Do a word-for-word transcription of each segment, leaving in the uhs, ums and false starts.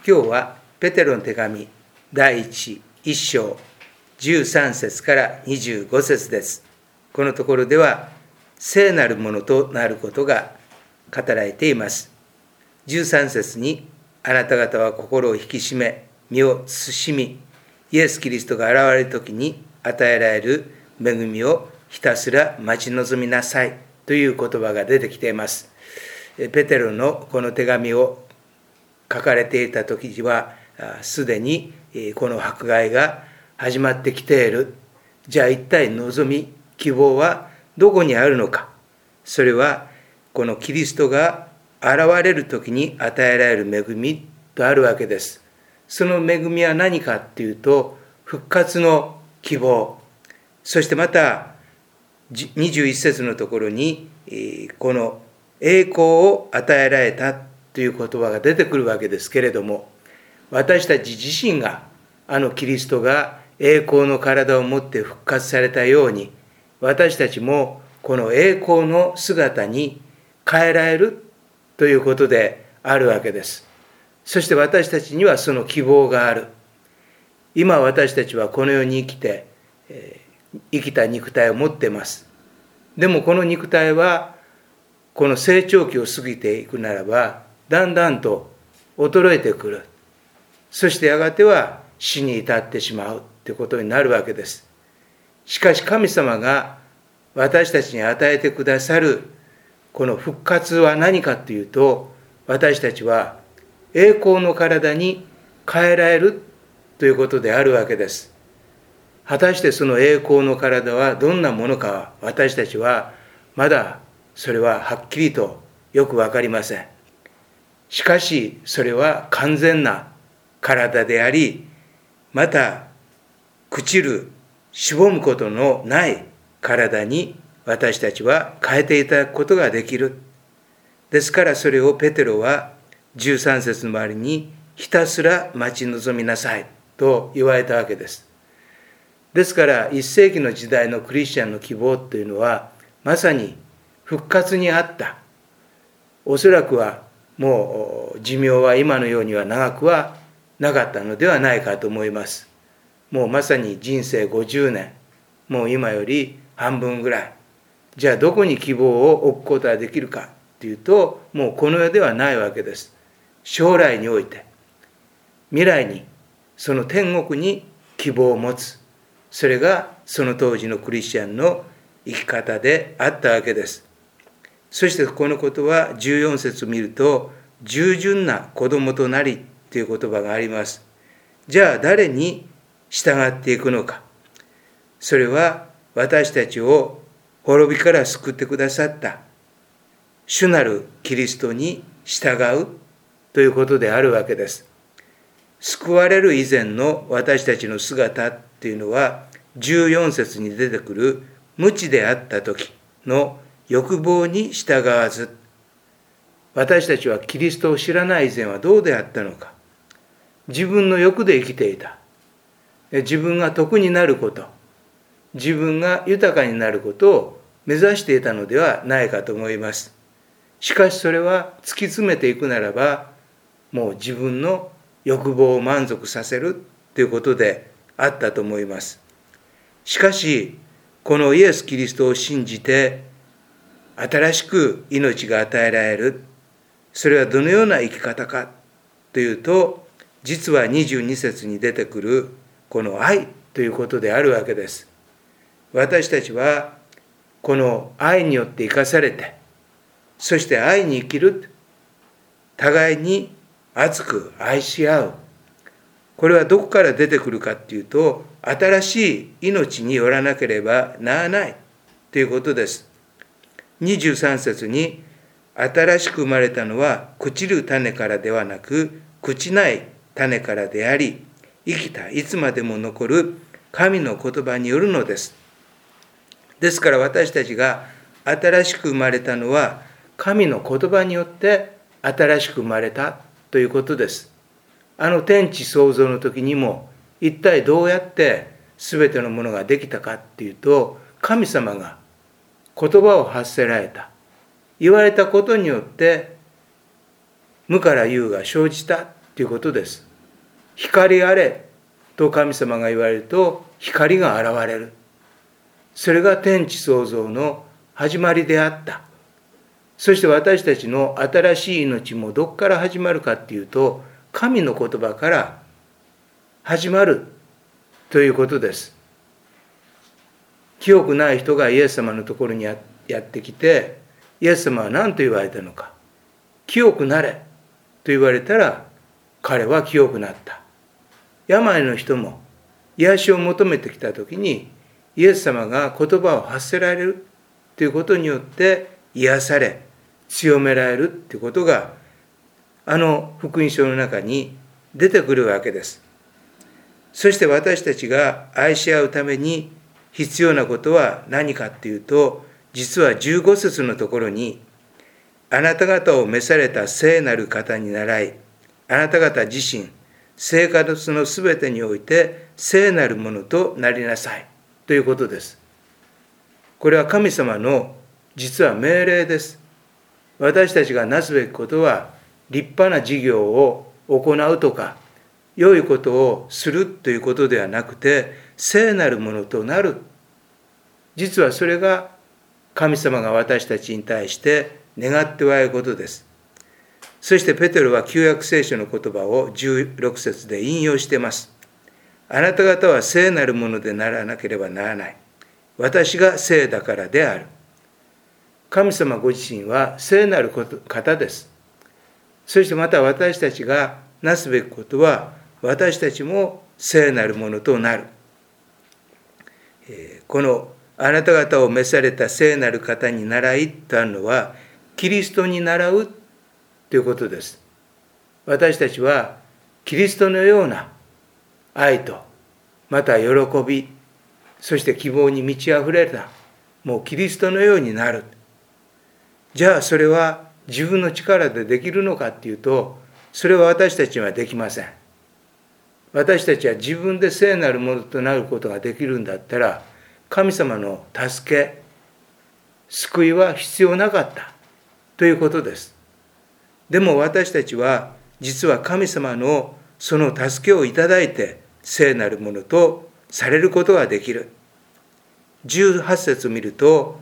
今日はペテロの手紙第一一章じゅうさん節からにじゅうご節です。このところでは聖なるものとなることが語られています。じゅうさん節に、あなた方は心を引き締め身を慎み、イエス・キリストが現れるときに与えられる恵みをひたすら待ち望みなさいという言葉が出てきています。ペテロのこの手紙を書かれていた時はすでにこの迫害が始まってきている。じゃあ一体望み、希望はどこにあるのか。それはこのキリストが現れる時に与えられる恵みとあるわけです。その恵みは何かっていうと、復活の希望、そしてまたにじゅういち節のところにこの栄光を与えられたという言葉が出てくるわけですけれども、私たち自身があのキリストが栄光の体を持って復活されたように、私たちもこの栄光の姿に変えられるということであるわけです。そして私たちにはその希望がある。今私たちはこの世に生きて、えー、生きた肉体を持っています。でもこの肉体はこの成長期を過ぎていくならば、だんだんと衰えてくる。そしてやがては死に至ってしまうということになるわけです。しかし神様が私たちに与えてくださるこの復活は何かというと、私たちは栄光の体に変えられるということであるわけです。果たしてその栄光の体はどんなものか、私たちはまだそれははっきりとよくわかりません。しかしそれは完全な体であり、また朽ちる、しぼむことのない体に私たちは変えていただくことができる。ですからそれをペテロはじゅうさん節の周りにひたすら待ち望みなさいと言われたわけです。ですからいっ世紀の時代のクリスチャンの希望というのはまさに復活にあった。おそらくはもう寿命は今のようには長くはなかったのではないかと思います。もうまさに人生ごじゅうねん、もう今より半分ぐらい。じゃあどこに希望を置くことができるかというと、もうこの世ではないわけです。将来において、未来に、その天国に希望を持つ。それがその当時のクリスチャンの生き方であったわけです。そしてこのことはじゅうよん節を見ると、従順な子供となりという言葉があります。じゃあ誰に従っていくのか。それは私たちを滅びから救ってくださった主なるキリストに従うということであるわけです。救われる以前の私たちの姿っていうのは、じゅうよん節に出てくる無知であった時の欲望に従わず、私たちはキリストを知らない以前はどうであったのか。自分の欲で生きていた。自分が得になること、自分が豊かになることを目指していたのではないかと思います。しかしそれは突き詰めていくならば、もう自分の欲望を満足させるということであったと思います。しかしこのイエス・キリストを信じて新しく命が与えられる。それはどのような生き方かというと、実はにじゅうに節に出てくるこの愛ということであるわけです。私たちはこの愛によって生かされて、そして愛に生きる。互いに熱く愛し合う。これはどこから出てくるかっていうと、新しい命によらなければならないということです。にじゅうさん節に、新しく生まれたのは朽ちる種からではなく、朽ちない種からであり、生きたいつまでも残る神の言葉によるのです。ですから私たちが新しく生まれたのは、神の言葉によって新しく生まれたということです。あの天地創造の時にも、一体どうやって全てのものができたかっていうと、神様が言葉を発せられた。言われたことによって無から有が生じたということです。光あれと神様が言われると光が現れる。それが天地創造の始まりであった。そして私たちの新しい命もどこから始まるかっていうと、神の言葉から始まるということです。清くない人がイエス様のところにやってきて、イエス様は何と言われたのか。清くなれと言われたら、彼は清くなった。病の人も癒しを求めてきたときに、イエス様が言葉を発せられるということによって癒され、強められるということが、あの福音書の中に出てくるわけです。そして私たちが愛し合うために必要なことは何かっていうと、実はじゅうご節のところに、あなた方を召された聖なる方に倣い、あなた方自身、生活のすべてにおいて聖なるものとなりなさいということです。これは神様の実は命令です。私たちがなすべきことは、立派な事業を行うとか、良いことをするということではなくて、聖なるものとなる。実はそれが神様が私たちに対して願っておられることです。そしてペテロは旧約聖書の言葉をじゅうろく節で引用しています。あなた方は聖なるものでならなければならない。私が聖だからである。神様ご自身は聖なる方です。そしてまた私たちがなすべきことは、私たちも聖なるものとなる。このあなた方を召された聖なる方に倣いとあるのは、キリストに倣うということです。私たちはキリストのような愛と、また喜び、そして希望に満ち溢れた、もうキリストのようになる。じゃあそれは自分の力でできるのかっていうと、それは私たちにはできません。私たちは自分で聖なるものとなることができるんだったら、神様の助け、救いは必要なかったということです。でも私たちは実は神様のその助けをいただいて聖なるものとされることができる。じゅうはち節を見ると、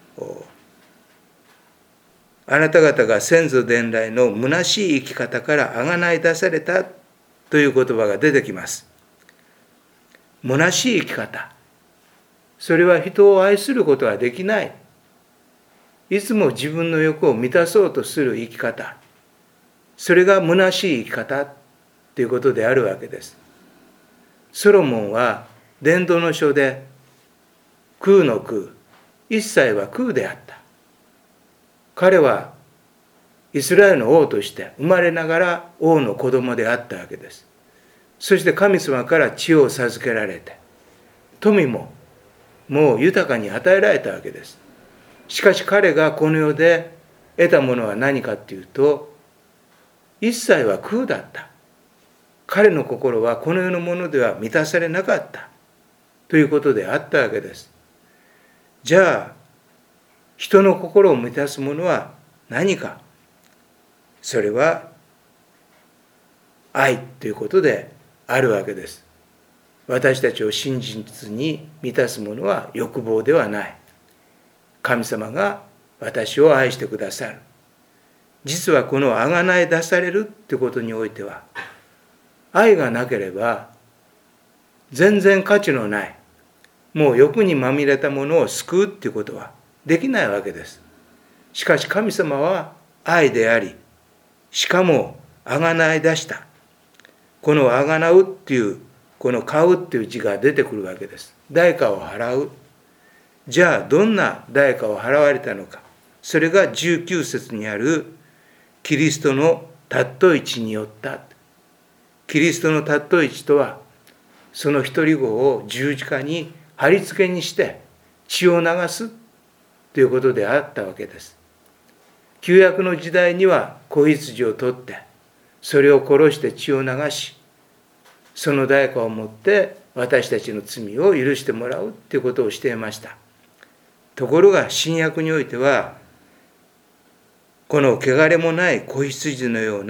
あなた方が先祖伝来の虚しい生き方からあがない出されたという言葉が出てきます。虚しい生き方。それは人を愛することはできない。いつも自分の欲を満たそうとする生き方。それが虚しい生き方ということであるわけです。ソロモンは伝道の書で空の空、一切は空であった。彼はイスラエルの王として生まれながら王の子供であったわけです。そして神様から地を授けられて、富ももう豊かに与えられたわけです。しかし彼がこの世で得たものは何かっていうと、一切は空だった。彼の心はこの世のものでは満たされなかったということであったわけです。じゃあ人の心を満たすものは何か。それは愛ということであるわけです。私たちを真実に満たすものは欲望ではない。神様が私を愛してくださる。実はこの贖い出されるということにおいては、愛がなければ全然価値のない、もう欲にまみれたものを救うということはできないわけです。しかし神様は愛であり、しかも贖い出した。この贖うっていう、この買うっていう字が出てくるわけです。代価を払う。じゃあどんな代価を払われたのか。それがじゅうきゅう節にあるキリストの尊い血によった。キリストの尊い血とは、その一人子を十字架に貼り付けにして血を流すということであったわけです。旧約の時代には子羊を取って、それを殺して血を流し、その代価をもって私たちの罪を許してもらうということをしていました。ところが新約においては、この汚れもない子羊のような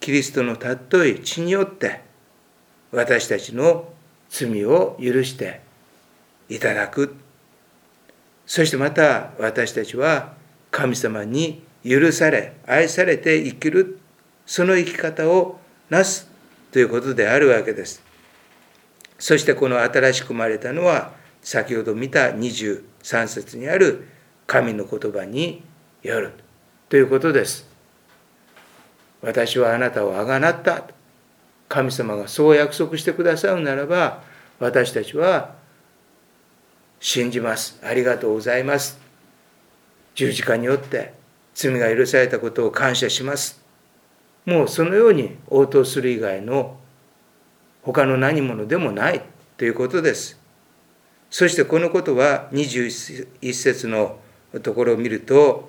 キリストの尊い血によって私たちの罪を許していただく。そしてまた私たちは神様に許され愛されて生きる、その生き方をなすということであるわけです。そしてこの新しく生まれたのは先ほど見たにじゅうさん節にある神の言葉によるということです。私はあなたをあがなった。神様がそう約束してくださるならば、私たちは信じます。ありがとうございます。十字架によって罪が許されたことを感謝します。もうそのように応答する以外の他の何者でもないということです。そしてこのことはにじゅういち節のところを見ると、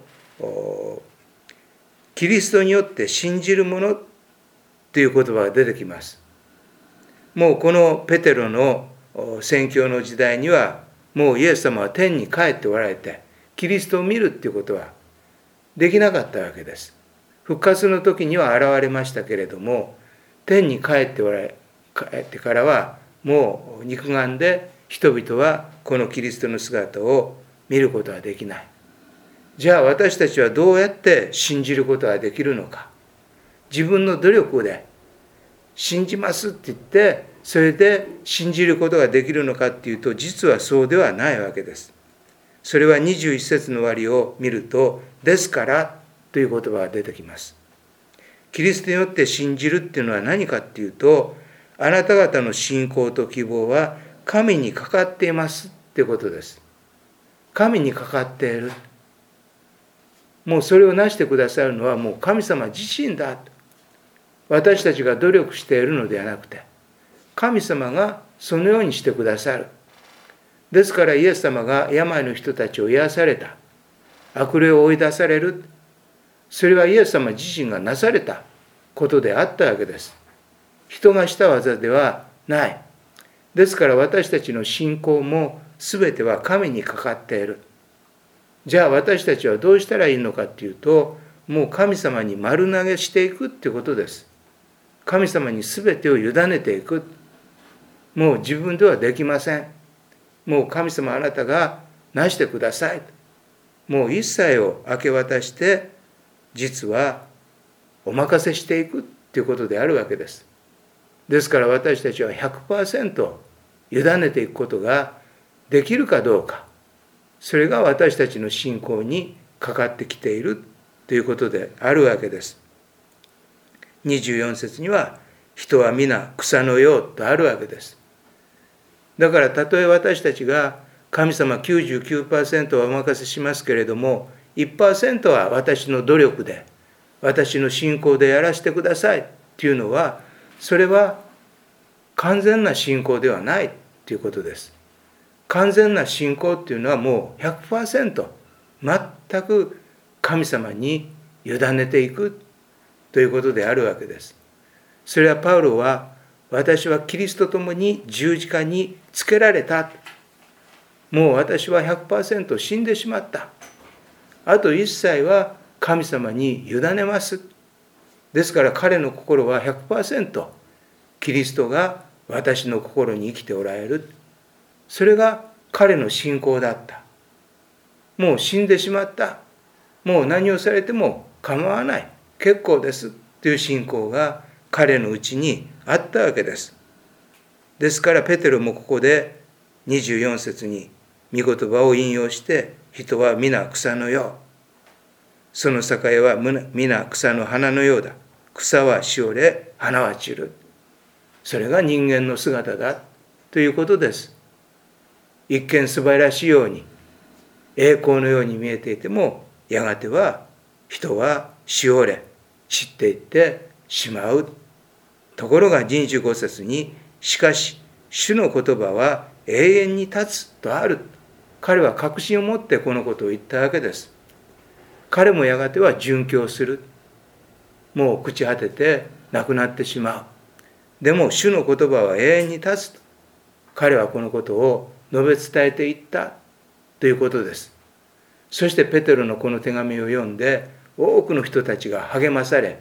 キリストによって信じる者という言葉が出てきます。もうこのペテロの宣教の時代には、もうイエス様は天に帰っておられて、キリストを見るということはできなかったわけです。復活の時には現れましたけれども、天に帰っておられ、帰ってからはもう肉眼で人々はこのキリストの姿を見ることはできない。じゃあ私たちはどうやって信じることができるのか。自分の努力で信じますって言って、それで信じることができるのかっていうと、実はそうではないわけです。それはにじゅういち節の終わりを見ると、ですからという言葉が出てきます。キリストによって信じるっていうのは何かっていうと、あなた方の信仰と希望は神にかかっていますっていうことです。神にかかっている。もうそれをなしてくださるのはもう神様自身だ。私たちが努力しているのではなくて、神様がそのようにしてくださる。ですからイエス様が病の人たちを癒された。悪霊を追い出される。それはイエス様自身がなされたことであったわけです。人がした技ではない。ですから私たちの信仰も全ては神にかかっている。じゃあ私たちはどうしたらいいのかっていうと、もう神様に丸投げしていくっていうことです。神様に全てを委ねていく。もう自分ではできません。もう神様あなたがなしてください。もう一切を明け渡して、実はお任せしていくっていうことであるわけです。ですから私たちは ひゃくパーセント 委ねていくことができるかどうか。それが私たちの信仰にかかってきているということであるわけです。にじゅうよん節には、人は皆草のようとあるわけです。だからたとえ私たちが神様 きゅうじゅうきゅうパーセント はお任せしますけれども、いちパーセント は私の努力で、私の信仰でやらせてくださいっていうのは、それは完全な信仰ではないということです。完全な信仰っていうのはもう ひゃくパーセント 全く神様に委ねていくということであるわけです。それはパウロは、私はキリストともに十字架につけられた。もう私は ひゃくパーセント 死んでしまった。あと一切は神様に委ねます。ですから彼の心は ひゃくパーセント キリストが私の心に生きておられる。それが彼の信仰だった。もう死んでしまった。もう何をされても構わない。結構ですという信仰が彼のうちにあったわけです。ですからペテロもここでにじゅうよん節に御言葉を引用して、人は皆草のよう。その栄は皆草の花のようだ。草はしおれ、花は散る。それが人間の姿だということです。一見素晴らしいように、栄光のように見えていても、やがては人はしおれ、散っていってしまう。ところがにじゅうご節に、しかし主の言葉は永遠に立つとある。彼は確信を持ってこのことを言ったわけです。彼もやがては殉教する。もう朽ち果てて亡くなってしまう。でも主の言葉は永遠に立つ。彼はこのことを述べ伝えていったということです。そしてペテロのこの手紙を読んで、多くの人たちが励まされ、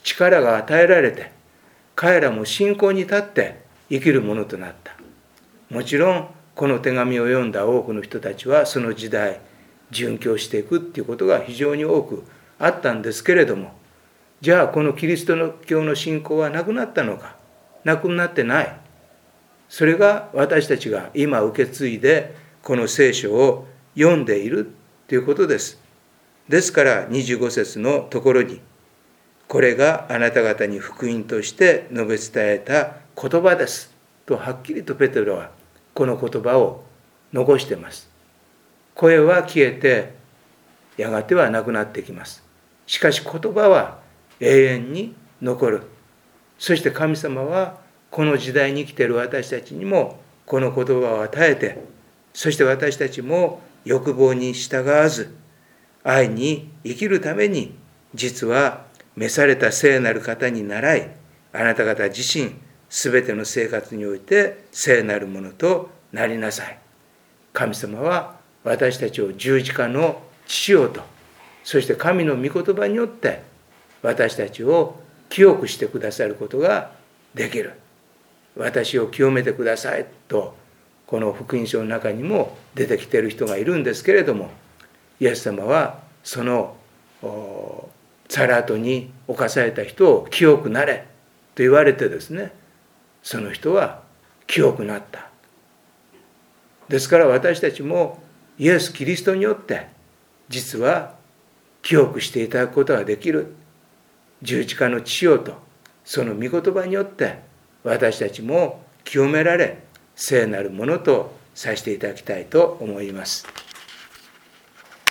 力が与えられて、彼らも信仰に立って生きるものとなった。もちろんこの手紙を読んだ多くの人たちはその時代殉教していくっていうことが非常に多くあったんですけれども、じゃあこのキリスト教の信仰はなくなったのか。なくなってない。それが私たちが今受け継いでこの聖書を読んでいるということです。ですからにじゅうご節のところに、これがあなた方に福音として述べ伝えた言葉ですとはっきりとペテロはこの言葉を残しています。声は消えてやがてはなくなってきます。しかし言葉は永遠に残る。そして神様はこの時代に生きている私たちにもこの言葉を与えて、そして私たちも欲望に従わず愛に生きるために、実は召された聖なる方に倣い、あなた方自身すべての生活において聖なるものとなりなさい。神様は私たちを十字架の父よと、そして神の御言葉によって私たちを清くしてくださることができる。私を清めてくださいと、この福音書の中にも出てきている人がいるんですけれども、イエス様はそのサラートに侵された人を清くなれと言われてですね、その人は清くなった。ですから私たちもイエス・キリストによって実は清くしていただくことができる。十字架の父よとその御言葉によって私たちも清められ聖なるものとさせていただきたいと思います。